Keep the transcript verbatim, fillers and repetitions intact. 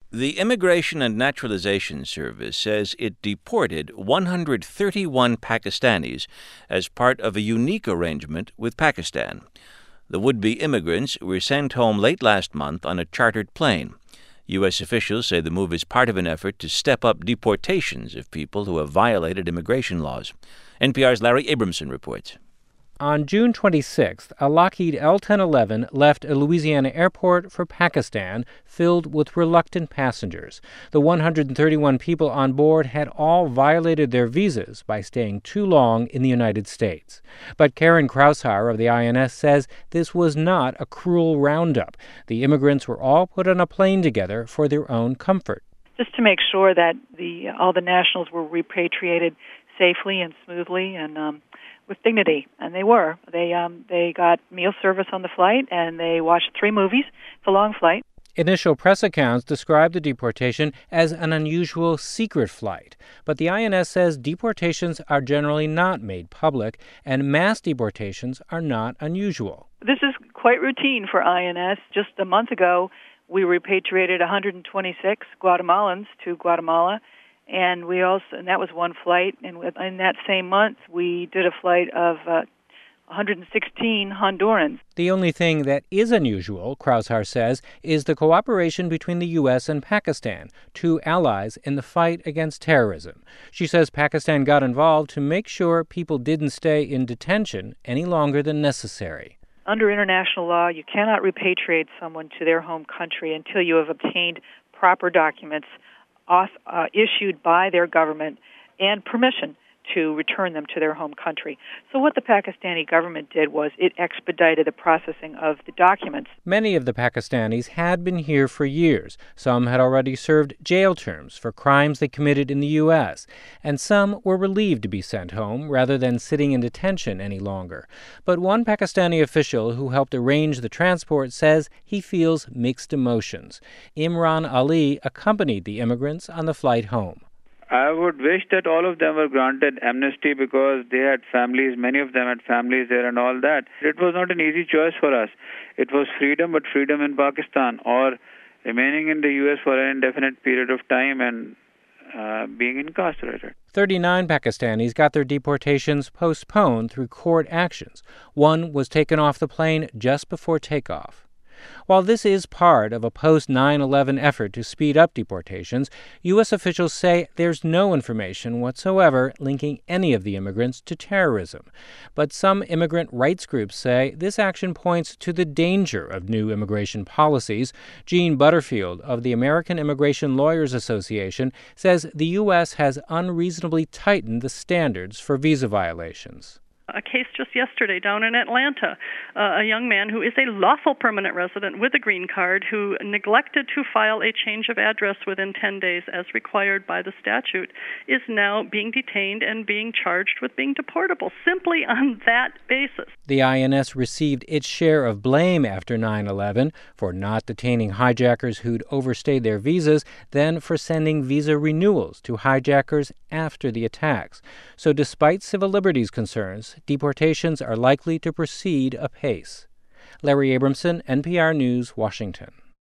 The Immigration and Naturalization Service says it deported one hundred thirty-one Pakistanis as part of a unique arrangement with Pakistan. The would-be immigrants were sent home late last month on a chartered plane. U S officials say the move is part of an effort to step up deportations of people who have violated immigration laws. N P R's Larry Abramson reports. On June twenty-sixth, a Lockheed L ten eleven left a Louisiana airport for Pakistan filled with reluctant passengers. The one hundred thirty-one people on board had all violated their visas by staying too long in the United States. But Karen Kraushaar of the I N S says this was not a cruel roundup. The immigrants were all put on a plane together for their own comfort. Just to make sure that the all the nationals were repatriated safely and smoothly and um, with dignity, and they were. They um, they got meal service on the flight, and they watched three movies. It's a long flight. Initial press accounts described the deportation as an unusual secret flight, but the I N S says deportations are generally not made public, and mass deportations are not unusual. This is quite routine for I N S. Just a month ago, we repatriated one hundred twenty-six Guatemalans to Guatemala. And we also, and that was one flight. And in that same month, we did a flight of uh, one hundred sixteen Hondurans. The only thing that is unusual, Kraushaar says, is the cooperation between the U S and Pakistan, two allies in the fight against terrorism. She says Pakistan got involved to make sure people didn't stay in detention any longer than necessary. Under international law, you cannot repatriate someone to their home country until you have obtained proper documents Off, uh, issued by their government and permission to return them to their home country. So what the Pakistani government did was it expedited the processing of the documents. Many of the Pakistanis had been here for years. Some had already served jail terms for crimes they committed in the U S, and some were relieved to be sent home rather than sitting in detention any longer. But one Pakistani official who helped arrange the transport says he feels mixed emotions. Imran Ali accompanied the immigrants on the flight home. I would wish that all of them were granted amnesty because they had families, many of them had families there and all that. It was not an easy choice for us. It was freedom, but freedom in Pakistan or remaining in the U S for an indefinite period of time and uh, being incarcerated. thirty-nine Pakistanis got their deportations postponed through court actions. One was taken off the plane just before takeoff. While this is part of a post nine eleven effort to speed up deportations, U S officials say there's no information whatsoever linking any of the immigrants to terrorism. But some immigrant rights groups say this action points to the danger of new immigration policies. Jean Butterfield of the American Immigration Lawyers Association says the U S has unreasonably tightened the standards for visa violations. A case just yesterday down in Atlanta, uh, a young man who is a lawful permanent resident with a green card who neglected to file a change of address within ten days as required by the statute is now being detained and being charged with being deportable simply on that basis. The I N S received its share of blame after nine eleven for not detaining hijackers who'd overstayed their visas, then for sending visa renewals to hijackers after the attacks. So despite civil liberties concerns, deportations are likely to proceed apace. Larry Abramson, N P R News, Washington.